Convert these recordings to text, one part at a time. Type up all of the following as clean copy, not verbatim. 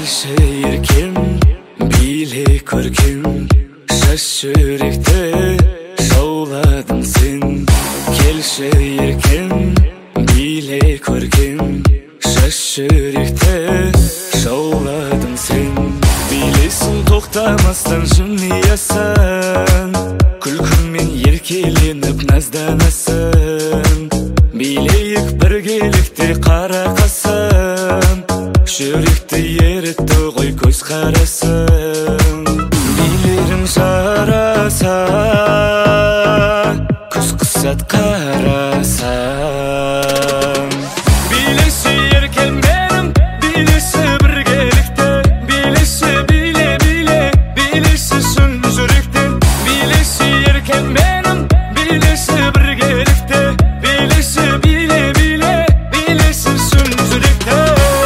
Келші еркем, биле көркем, шаш жүректі жауладың сен. Келші еркем, биле көркем, шаш жүректі жауладың сен. Билесің тоқтамастан жымиясың, күлкіңмен еркеленіп назданасың. Билейік біргелікте қара қасым, жүректі ерітті ғой көз қарасың. Билерім жараса, күз қысат қарасам. Билеші еркем менің, билеші біргелікте, билеші биле биле, билеші шын жүректен. Билеші еркем менің, билеші біргелікте, билеші биле биле, билеші шын жүректен.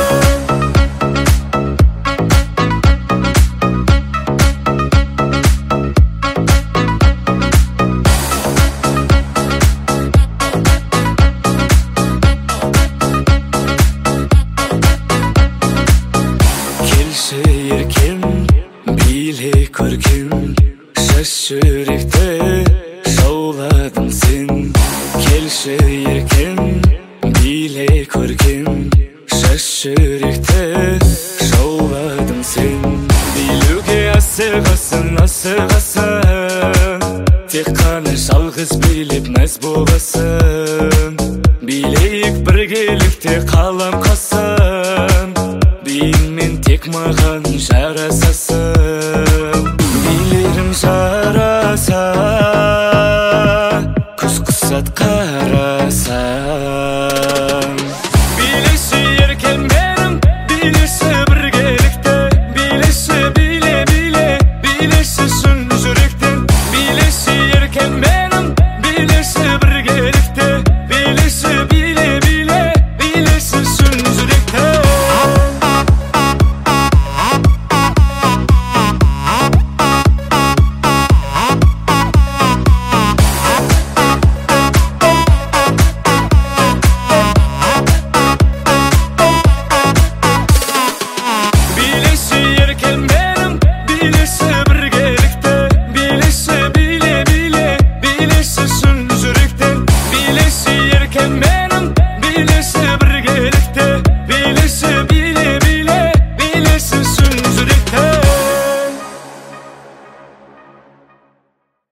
Келші еркем, биле көркем, шаш жүректі жауладың сен. Келші еркем, биле көркем, шаш жүректі жауладың сен. Билеуге асығасың, асығасың, тек қана жалғыз билеп мәз боласың. Билейік біргелікте қалам қасым, биіңмен тек маған жарасасың. Билерім